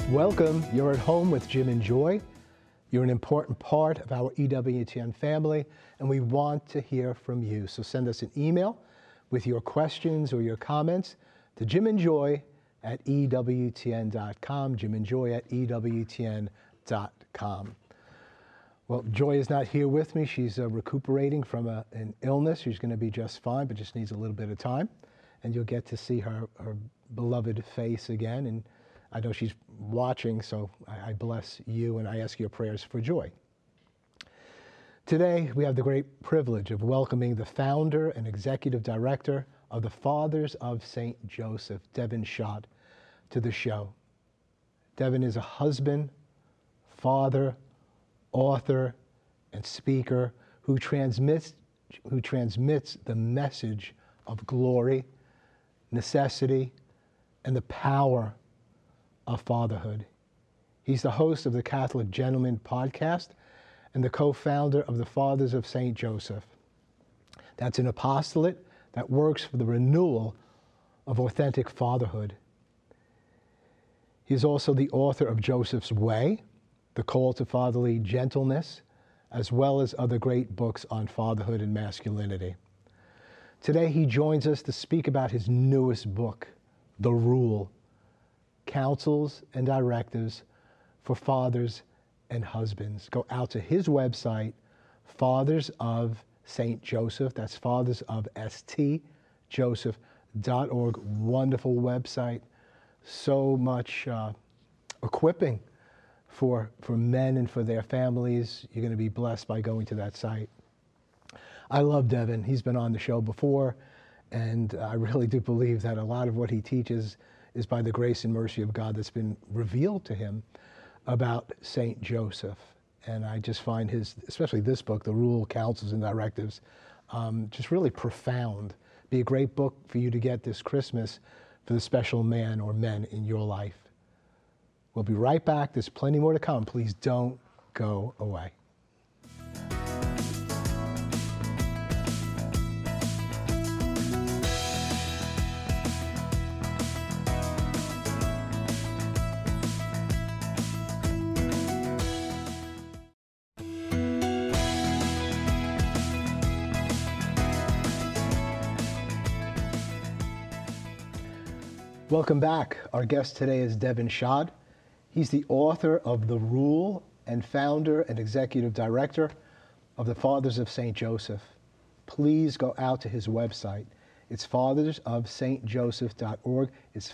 Welcome. You're at home with Jim and Joy. You're an important part of our EWTN family, and we want to hear from you. So send us an email with your questions or your comments to jimandjoy@ewtn.com, jimandjoy@ewtn.com. Well, Joy is not here with me. She's recuperating from an illness. She's going to be just fine, but just needs a little bit of time. And you'll get to see her beloved face again. And I know she's watching, so I bless you and I ask your prayers for Joy. Today, we have the great privilege of welcoming the founder and executive director of the Fathers of St. Joseph, Devin Schott, to the show. Devin is a husband, father, author, and speaker who transmits the message of glory, necessity, and the power of fatherhood. He's the host of the Catholic Gentleman podcast and the co-founder of the Fathers of St. Joseph. That's an apostolate that works for the renewal of authentic fatherhood. He's also the author of Joseph's Way, The Call to Fatherly Gentleness, as well as other great books on fatherhood and masculinity. Today, he joins us to speak about his newest book, The Rule, Counsels and Directives for Fathers and Husbands. Go out to his website, Fathers of St. Joseph. That's Fathers of St. Joseph.org. Wonderful website. So much equipping for men and for their families. You're going to be blessed by going to that site. I love Devin. He's been on the show before, and I really do believe that a lot of what he teaches is by the grace and mercy of God that's been revealed to him about St. Joseph. And I just find especially this book, The Rule, Counsels and Directives, just really profound. Be a great book for you to get this Christmas for the special man or men in your life. We'll be right back. There's plenty more to come. Please don't go away. Welcome back. Our guest today is Devin Schott. He's the author of The Rule and founder and executive director of the Fathers of St. Joseph. Please go out to his website. It's fathersofstjoseph.org. It's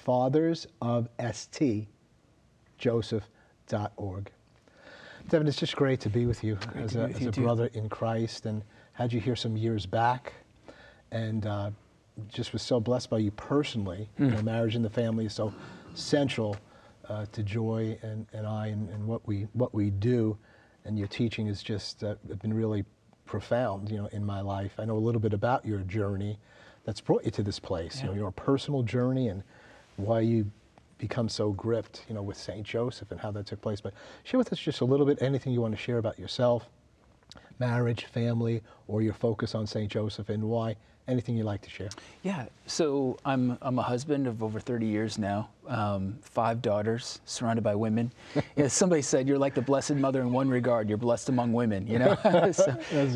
fathersofstjoseph.org. Devin, it's just great to be with you as a brother in Christ, and had you here some years back, and just was so blessed by you personally. You know, marriage and the family is so central to Joy and I and what we do, and your teaching has just been really profound, in my life. I know a little bit about your journey that's brought you to this place, your personal journey and why you become so gripped, with St. Joseph and how that took place. But share with us just a little bit, anything you want to share about yourself, marriage, family, or your focus on St. Joseph and why. Anything you'd like to share? Yeah, so I'm a husband of over 30 years now, 5 daughters, surrounded by women. Somebody said, you're like the Blessed Mother in one regard, you're blessed among women, That's great.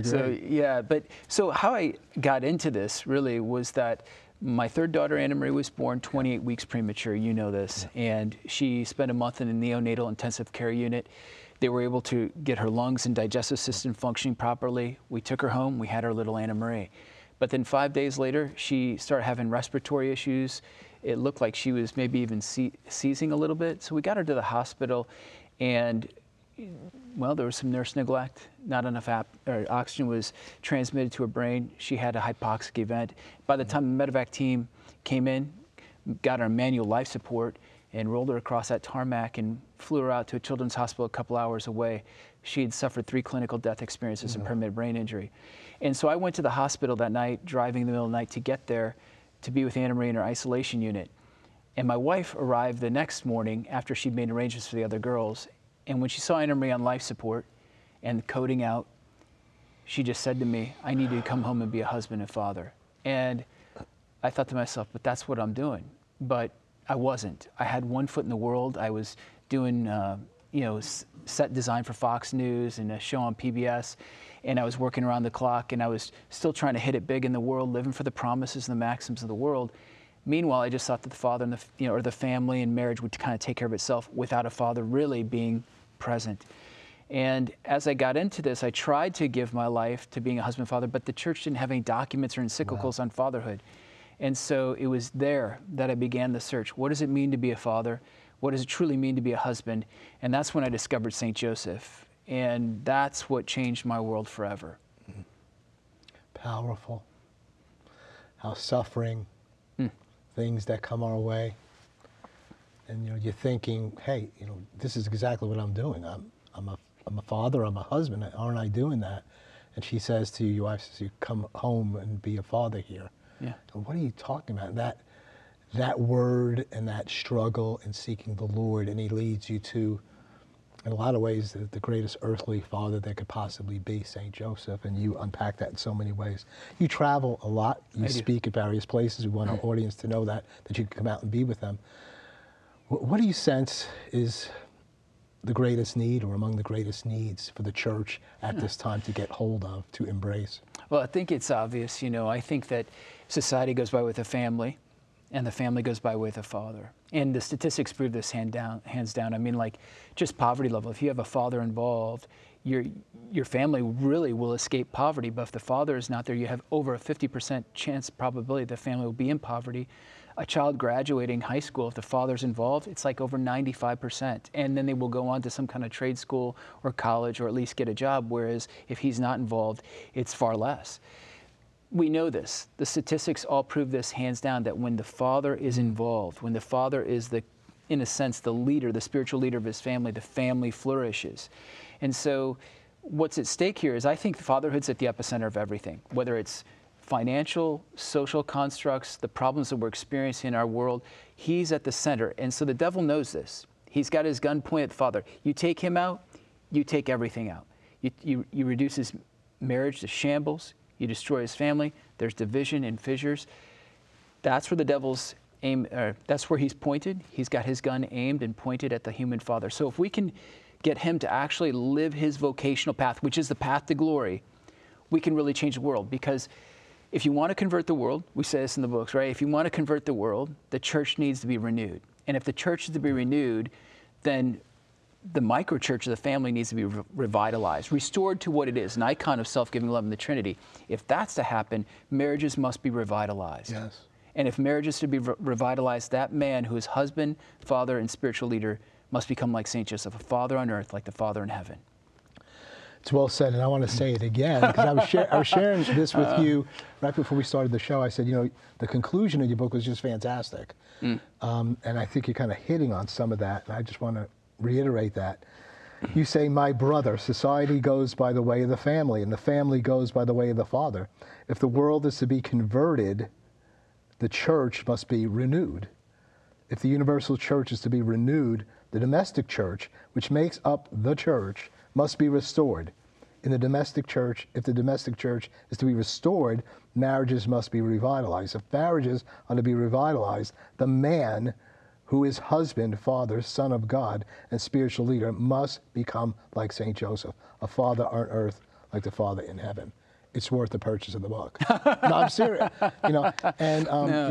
So how I got into this really was that my third daughter, Anna Marie, was born 28 weeks premature, you know this, and she spent a month in a neonatal intensive care unit. They were able to get her lungs and digestive system functioning properly. We took her home, we had our little Anna Marie. But then 5 days later, she started having respiratory issues. It looked like she was maybe even seizing a little bit. So we got her to the hospital, and there was some nurse neglect. Not enough oxygen was transmitted to her brain. She had a hypoxic event. By the time the medevac team came in, got her manual life support, and rolled her across that tarmac and flew her out to a children's hospital a couple hours away. She had suffered 3 clinical death experiences and permanent brain injury. And so I went to the hospital that night, driving in the middle of the night to get there to be with Anna Marie in her isolation unit. And my wife arrived the next morning after she'd made arrangements for the other girls. And when she saw Anna Marie on life support and coding out, she just said to me, I need you to come home and be a husband and father. And I thought to myself, but that's what I'm doing. But I wasn't. I had one foot in the world. I was doing set design for Fox News and a show on PBS, and I was working around the clock, and I was still trying to hit it big in the world, living for the promises and the maxims of the world. Meanwhile, I just thought that the father and or the family and marriage would kind of take care of itself without a father really being present. And as I got into this, I tried to give my life to being a husband and father, but the church didn't have any documents or encyclicals on fatherhood. And so it was there that I began the search. What does it mean to be a father? What does it truly mean to be a husband? And that's when I discovered St. Joseph. And that's what changed my world forever. Powerful. How suffering, things that come our way. And you're thinking, hey, this is exactly what I'm doing. I'm a father, I'm a husband, aren't I doing that? And she says to you, your wife says, you come home and be a father here. Yeah. And what are you talking about? That word and that struggle in seeking the Lord, and he leads you to, in a lot of ways, the greatest earthly father that could possibly be, St. Joseph, and you unpack that in so many ways. You travel a lot, you speak at various places. We want our audience to know that you can come out and be with them. What do you sense is the greatest need, or among the greatest needs for the church at this time to get hold of, to embrace? Well, I think it's obvious. I think that society goes by with a family, and the family goes by with a father. And the statistics prove this hands down. I mean, like, just poverty level. If you have a father involved, your family really will escape poverty. But if the father is not there, you have over a 50% chance probability the family will be in poverty. A child graduating high school, if the father's involved, it's like over 95%. And then they will go on to some kind of trade school or college, or at least get a job, whereas if he's not involved, it's far less. We know this. The statistics all prove this hands down, that when the father is involved, when the father is in a sense, the leader, the spiritual leader of his family, the family flourishes. And so what's at stake here is, I think fatherhood's at the epicenter of everything, whether it's financial, social constructs, the problems that we're experiencing in our world. He's at the center. And so the devil knows this. He's got his gun pointed at the father. You take him out, you take everything out. You reduce his marriage to shambles. You destroy his family. There's division and fissures. That's where the devil's aim, that's where he's pointed. He's got his gun aimed and pointed at the human father. So if we can get him to actually live his vocational path, which is the path to glory, we can really change the world. Because if you want to convert the world, we say this in the books, right? If you want to convert the world, the church needs to be renewed. And if the church is to be renewed, then the microchurch of the family needs to be revitalized, restored to what it is, an icon of self-giving love in the Trinity. If that's to happen, marriages must be revitalized. Yes. And if marriage is to be revitalized, that man who is husband, father, and spiritual leader must become like St. Joseph, a father on earth like the Father in heaven. It's well said, and I want to say it again, because I was sharing this with you right before we started the show. I said, the conclusion of your book was just fantastic. And I think you're kind of hitting on some of that, and I just want to reiterate that. You say, my brother, society goes by the way of the family, and the family goes by the way of the father. If the world is to be converted, the church must be renewed. If the universal church is to be renewed, the domestic church, which makes up the church, must be restored. In the domestic church, if the domestic church is to be restored, marriages must be revitalized. If marriages are to be revitalized, the man who is husband, father, son of God, and spiritual leader must become like St. Joseph, a father on earth like the Father in heaven. It's worth the purchase of the book. No, I'm serious. And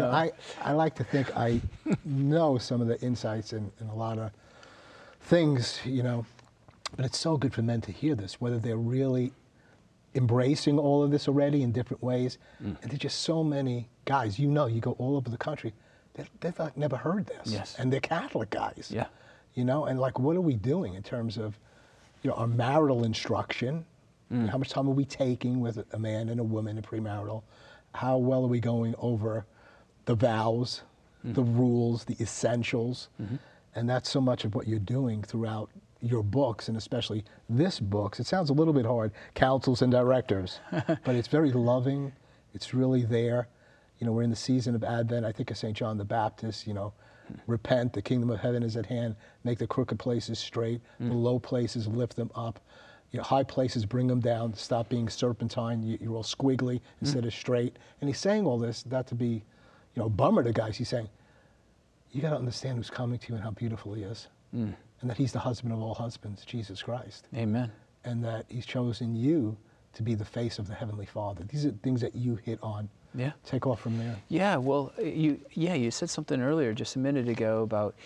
I like to think I know some of the insights in a lot of things, but it's so good for men to hear this, whether they're really embracing all of this already in different ways. And there's just so many guys, you go all over the country, they've never heard this. Yes. And they're Catholic guys. Yeah. And like, what are we doing in terms of, our marital instruction? How much time are we taking with a man and a woman in premarital? How well are we going over the vows, the rules, the essentials? And that's so much of what you're doing throughout your books, and especially this book. It sounds a little bit hard, Counsels and Directives, but it's very loving. It's really there. We're in the season of Advent. I think of St. John the Baptist, repent, the kingdom of heaven is at hand, make the crooked places straight, the low places lift them up. High places, bring them down, stop being serpentine, you're all squiggly instead of straight. And he's saying all this, not to be, a bummer to guys. He's saying, you got to understand who's coming to you and how beautiful he is. And and that he's the husband of all husbands, Jesus Christ. Amen. And that he's chosen you to be the face of the Heavenly Father. These are things that you hit on. Yeah. Take off from there. Yeah, well, you said something earlier just a minute ago about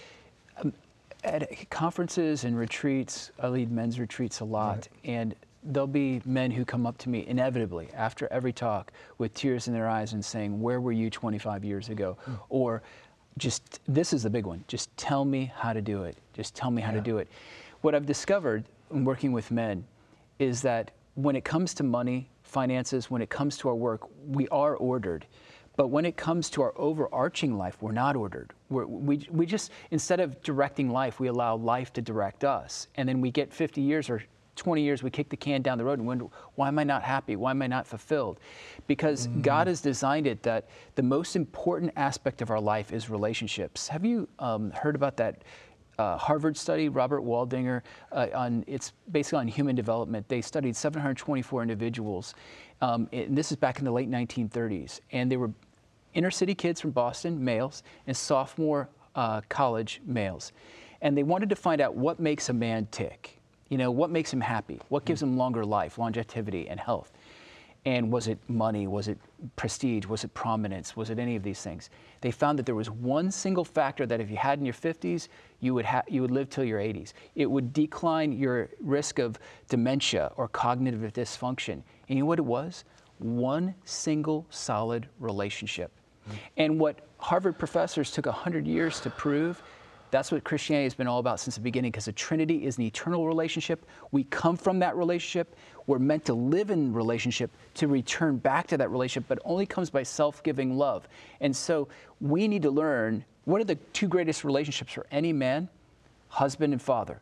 at conferences and retreats. I lead men's retreats a lot, Right. and there'll be men who come up to me inevitably after every talk with tears in their eyes and saying, "Where were you 25 years ago?" Or just, this is the big one, just tell me how to do it. Just tell me how to do it. What I've discovered in working with men is that when it comes to money, finances, when it comes to our work, we are ordered. But when it comes to our overarching life, we're not ordered. We just, instead of directing life, we allow life to direct us. And then we get 50 years or 20 years, we kick the can down the road and wonder, why am I not happy? Why am I not fulfilled? Because God has designed it that the most important aspect of our life is relationships. Have you heard about that Harvard study, Robert Waldinger, it's basically on human development. They studied 724 individuals, and this is back in the late 1930s, and they were inner city kids from Boston, males, and sophomore college males. And they wanted to find out what makes a man tick. You know, what makes him happy? What gives him longer life, longevity, and health? And was it money? Was it prestige? Was it prominence? Was it any of these things? They found that there was one single factor that if you had in your 50s, you would live till your 80s. It would decline your risk of dementia or cognitive dysfunction. And you know what it was? One single solid relationship. And what Harvard professors took 100 years to prove, that's what Christianity has been all about since the beginning, because the Trinity is an eternal relationship. We come from that relationship. We're meant to live in relationship to return back to that relationship, but it only comes by self-giving love. And so we need to learn, what are the two greatest relationships for any man? Husband and father.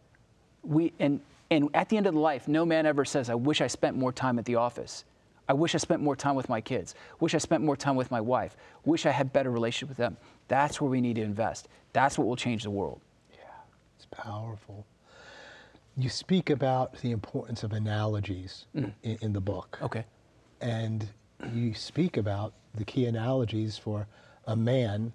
And at the end of the life, no man ever says, I wish I spent more time at the office. I wish I spent more time with my kids. Wish I spent more time with my wife. Wish I had better relationship with them. That's where we need to invest. That's what will change the world. Yeah, it's powerful. You speak about the importance of analogies in the book. Okay. And you speak about the key analogies for a man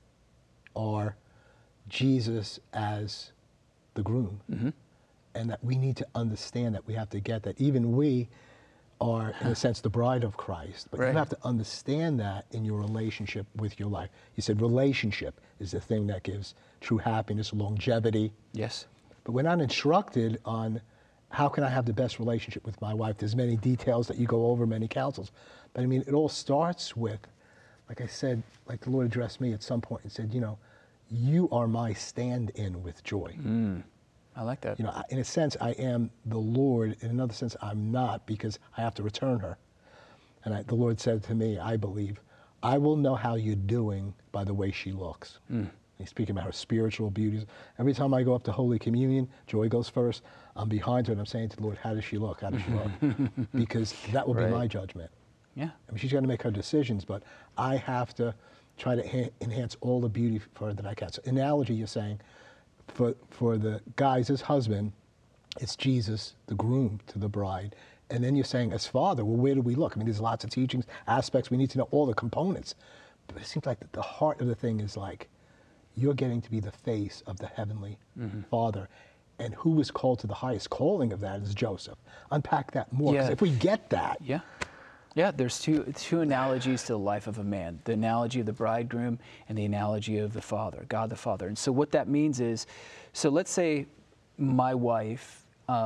are Jesus as the groom. And that we need to understand that, we have to get that. Even we are, in a sense, the bride of Christ. But Right. you have to understand that in your relationship with your life. You said relationship is the thing that gives true happiness, longevity. Yes. But we're not instructed on how can I have the best relationship with my wife. There's many details that you go over, many counsels. But I mean, it all starts with, like I said, like the Lord addressed me at some point and said, you know, you are my stand-in with joy. I like that. You know, in a sense, I am the Lord. In another sense, I'm not, because I have to return her. And the Lord said to me, I believe, I will know how you're doing by the way she looks. He's speaking about her spiritual beauties. Every time I go up to Holy Communion, Joy goes first. I'm behind her and I'm saying to the Lord, how does she look? How does she look? Because that will be my judgment. Yeah. I mean, she's going to make her decisions, but I have to try to enhance all the beauty for her that I can. So analogy, you're saying, for the guys as husband, it's Jesus, the groom to the bride. And then you're saying as father, well, where do we look? I mean, there's lots of teachings, aspects. We need to know all the components. But it seems like the heart of the thing is like, you're getting to be the face of the Heavenly Father. And who is called to the highest calling of that is Joseph. Unpack that more. Because if we get that. Yeah. Yeah, there's two analogies to the life of a man. The analogy of the bridegroom and the analogy of the father, God the Father. And so what that means is, so let's say my wife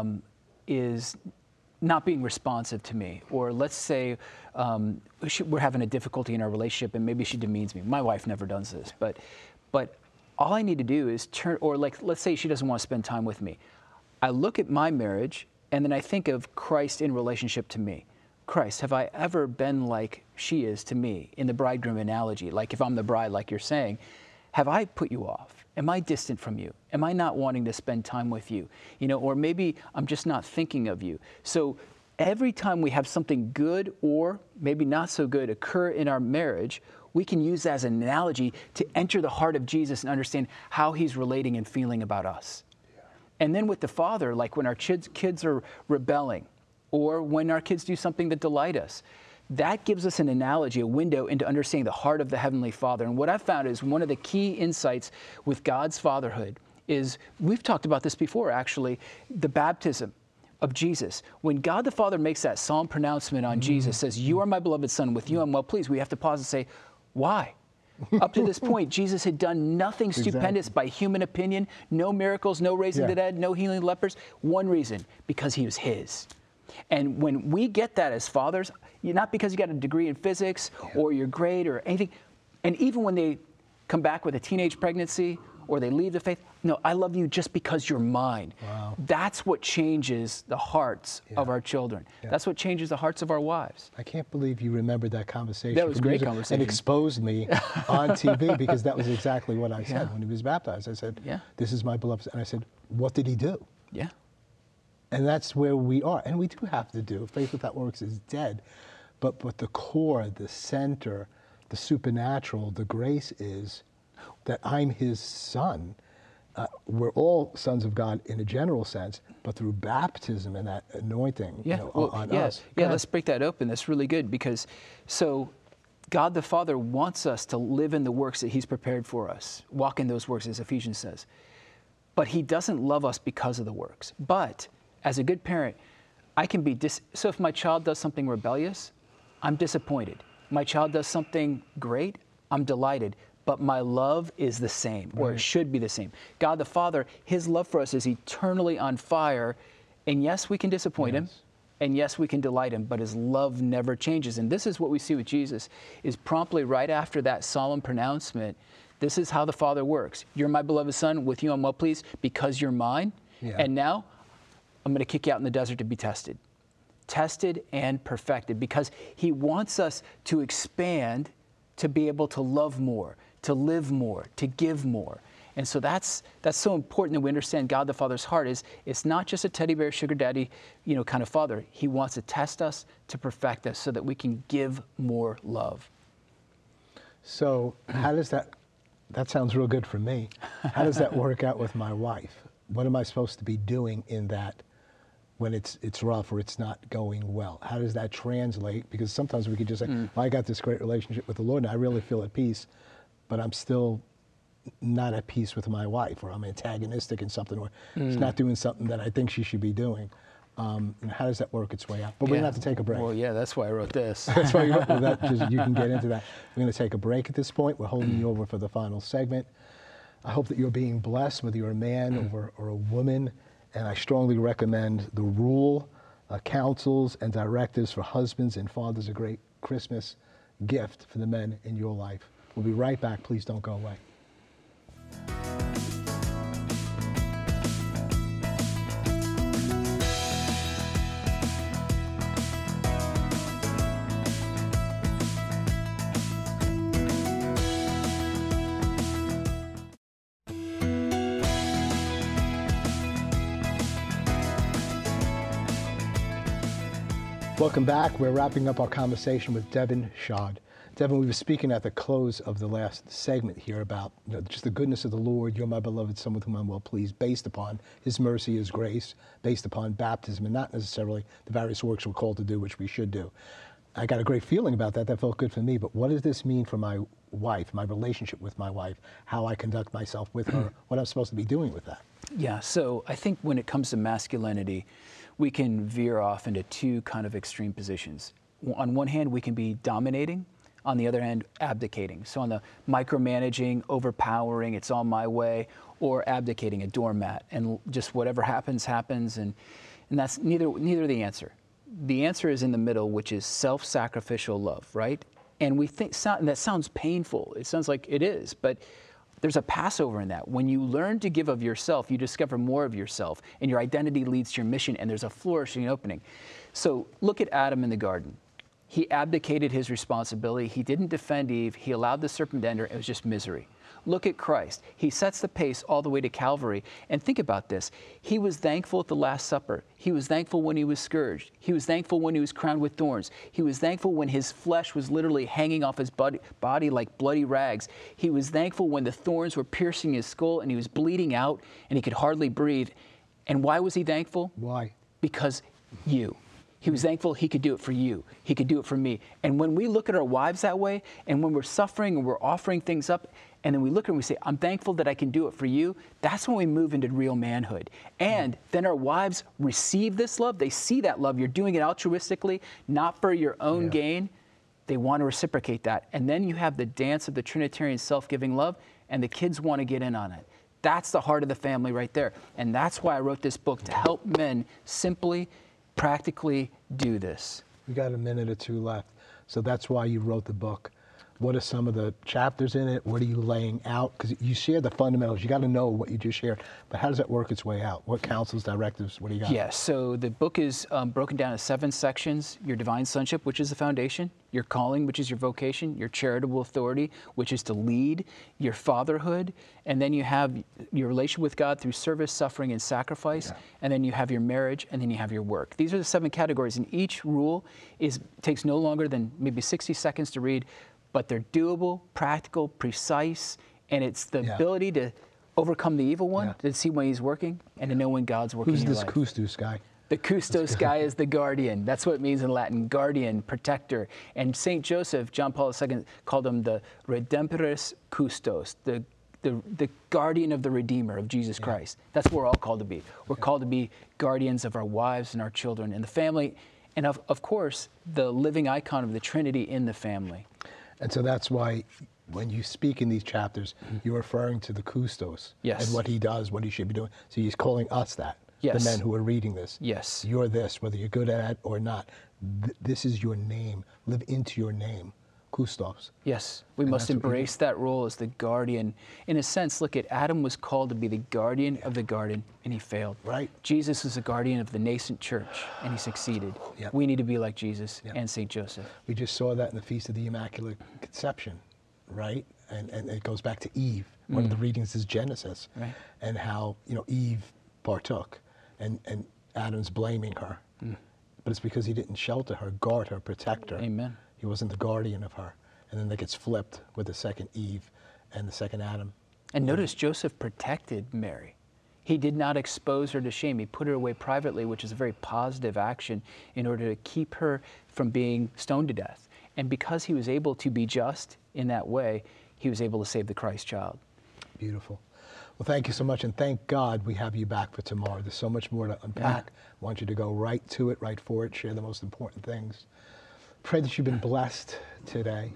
is not being responsive to me, or let's say we're having a difficulty in our relationship and maybe she demeans me. My wife never does this, but all I need to do is turn, or like, let's say she doesn't want to spend time with me. I look at my marriage and then I think of Christ in relationship to me. Christ, have I ever been like she is to me in the bridegroom analogy? Like if I'm the bride, like you're saying, have I put you off? Am I distant from you? Am I not wanting to spend time with you? You know, or maybe I'm just not thinking of you. So every time we have something good or maybe not so good occur in our marriage, we can use that as an analogy to enter the heart of Jesus and understand how he's relating and feeling about us. Yeah. And then with the Father, like when our kids are rebelling, or when our kids do something that delight us, that gives us an analogy, a window into understanding the heart of the Heavenly Father. And what I've found is one of the key insights with God's fatherhood is, we've talked about this before actually, the baptism of Jesus. When God the Father makes that solemn pronouncement on Jesus, says, "You are my beloved Son, with you I'm well pleased," we have to pause and say, why? Up to this point, Jesus had done nothing stupendous by human opinion, no miracles, no raising the dead, no healing lepers. One reason, because he was his. And when we get that as fathers, not because you got a degree in physics or you're great or anything, and even when they come back with a teenage pregnancy or they leave the faith, no, I love you just because you're mine. Wow. That's what changes the hearts of our children. That's what changes the hearts of our wives. I can't believe you remembered that conversation. That was a from great years ago conversation. And exposed me on TV, because that was exactly what I said when he was baptized. I said, "This is my beloved." And I said, "What did he do?" Yeah. And that's where we are. And we do have to do. Faith without works is dead. But the core, the center, the supernatural, the grace is that I'm his son. We're all sons of God in a general sense, but through baptism and that anointing on us. Yeah, let's break that open. That's really good, because so God the Father wants us to live in the works that he's prepared for us, walk in those works, as Ephesians says. But he doesn't love us because of the works. But as a good parent, I can be so if my child does something rebellious, I'm disappointed. My child does something great, I'm delighted. But my love is the same, or it should be the same. God the Father, his love for us is eternally on fire. And yes, we can disappoint him. And yes, we can delight him, but his love never changes. And this is what we see with Jesus, is promptly right after that solemn pronouncement, this is how the Father works. You're my beloved Son, with you I'm well pleased, because you're mine. And now I'm going to kick you out in the desert to be tested. Tested and perfected, because he wants us to expand, to be able to love more, to live more, to give more. And so that's so important that we understand God the Father's heart is it's not just a teddy bear, sugar daddy, kind of father. He wants to test us, to perfect us, so that we can give more love. So how does that sounds real good for me. How does that work out with my wife? What am I supposed to be doing in that when it's rough or it's not going well? How does that translate? Because sometimes we could just say, well, I got this great relationship with the Lord and I really feel at peace, but I'm still not at peace with my wife, or I'm antagonistic in something, or she's not doing something that I think she should be doing. And how does that work its way out? But we're going to have to take a break. Well, yeah, that's why I wrote this. That's why you wrote you can get into that. We're going to take a break at this point. We're holding you over for the final segment. I hope that you're being blessed, whether you're a man or a woman. And I strongly recommend the Rule, counsels and directives for husbands and fathers, a great Christmas gift for the men in your life. We'll be right back. Please don't go away. Welcome back. We're wrapping up our conversation with Devin Shad. Devin, we were speaking at the close of the last segment here about just the goodness of the Lord. You're my beloved Son with whom I'm well pleased, based upon his mercy, his grace, based upon baptism, and not necessarily the various works we're called to do, which we should do. I got a great feeling about that. That felt good for me. But what does this mean for my wife, my relationship with my wife, how I conduct myself with her, what I'm supposed to be doing with that? Yeah, so I think when it comes to masculinity, we can veer off into two kind of extreme positions. On one hand, we can be dominating. On the other hand, abdicating. So on the micromanaging, overpowering, it's all my way, or abdicating, a doormat, and just whatever happens, happens, and that's neither the answer. The answer is in the middle, which is self-sacrificial love, right? And we think, and that sounds painful. It sounds like it is, but there's a Passover in that. When you learn to give of yourself, you discover more of yourself, and your identity leads to your mission, and there's a flourishing opening. So look at Adam in the garden. He abdicated his responsibility. He didn't defend Eve. He allowed the serpent to enter. It was just misery. Look at Christ. He sets the pace all the way to Calvary. And think about this. He was thankful at the Last Supper. He was thankful when he was scourged. He was thankful when he was crowned with thorns. He was thankful when his flesh was literally hanging off his body like bloody rags. He was thankful when the thorns were piercing his skull and he was bleeding out and he could hardly breathe. And why was he thankful? Why? Because you He was thankful he could do it for you. He could do it for me. And when we look at our wives that way, and when we're suffering and we're offering things up, and then we look at them and we say, I'm thankful that I can do it for you, that's when we move into real manhood. And then our wives receive this love. They see that love. You're doing it altruistically, not for your own gain. They want to reciprocate that. And then you have the dance of the Trinitarian self-giving love, and the kids want to get in on it. That's the heart of the family right there. And that's why I wrote this book, to help men simply, practically do this. We got a minute or two left. So that's why you wrote the book. What are some of the chapters in it? What are you laying out? Because you share the fundamentals. You got to know what you just shared. But how does that work its way out? What counsels, directives, what do you got? Yeah, so the book is broken down into 7 sections. Your divine sonship, which is the foundation. Your calling, which is your vocation. Your charitable authority, which is to lead. Your fatherhood. And then you have your relation with God through service, suffering, and sacrifice. Yeah. And then you have your marriage, and then you have your work. These are the 7 categories, and each rule takes no longer than maybe 60 seconds to read, but they're doable, practical, precise, and it's the ability to overcome the evil one, to see when he's working, and to know when God's working in your life. Who's this custos guy? The custos guy is the guardian. That's what it means in Latin, guardian, protector. And St. Joseph, John Paul II, called him the redemptoris custos, the guardian of the Redeemer, of Jesus Christ. That's what we're all called to be. We're called to be guardians of our wives and our children and the family, and of course, the living icon of the Trinity in the family. And so that's why when you speak in these chapters, you're referring to the custos and what he does, what he should be doing. So he's calling us that, the men who are reading this. Yes. You're this, whether you're good at it or not. This is your name. Live into your name. Custos. Yes, we must embrace that role as the guardian. In a sense, look at Adam was called to be the guardian of the garden, and he failed. Right. Jesus was the guardian of the nascent church, and he succeeded. Yep. We need to be like Jesus and St. Joseph. We just saw that in the Feast of the Immaculate Conception, right? And it goes back to Eve. One of the readings is Genesis, and how Eve partook, and Adam's blaming her, but it's because he didn't shelter her, guard her, protect her. Amen. He wasn't the guardian of her. And then that gets flipped with the second Eve and the second Adam. And notice Joseph protected Mary. He did not expose her to shame. He put her away privately, which is a very positive action in order to keep her from being stoned to death. And because he was able to be just in that way, he was able to save the Christ child. Beautiful. Well, thank you so much, and thank God we have you back for tomorrow. There's so much more to unpack. I want you to go right to it, right for it, share the most important things. Pray that you've been blessed today.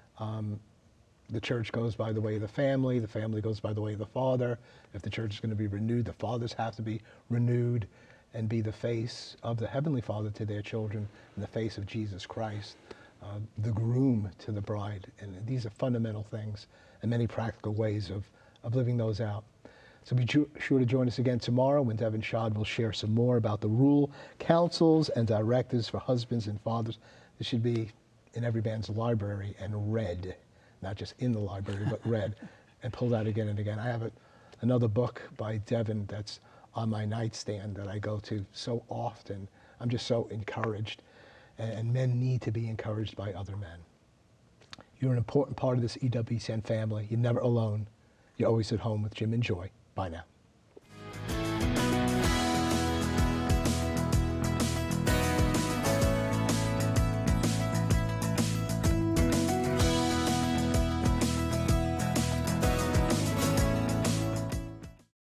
The church goes by the way of the family goes by the way of the Father. If the church is going to be renewed, the fathers have to be renewed and be the face of the Heavenly Father to their children and the face of Jesus Christ, the groom to the bride. And these are fundamental things and many practical ways of living those out. So be sure to join us again tomorrow when Devin Shad will share some more about the rule, counsels, and directives for husbands and fathers. This should be in every man's library and read, not just in the library, but read and pulled out again and again. I have another book by Devin that's on my nightstand that I go to so often. I'm just so encouraged, and men need to be encouraged by other men. You're an important part of this EWTN family. You're never alone. You're always at home with Jim and Joy. Bye now.